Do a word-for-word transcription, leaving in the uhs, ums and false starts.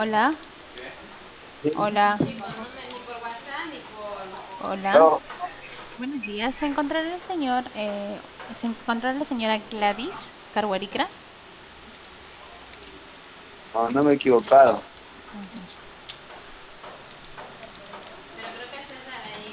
Hola, Sí. hola, hola. No, Buenos días. ¿Se encontrará el señor, eh, se encontrará la señora Gladys Carhuaricra? no, no me he equivocado.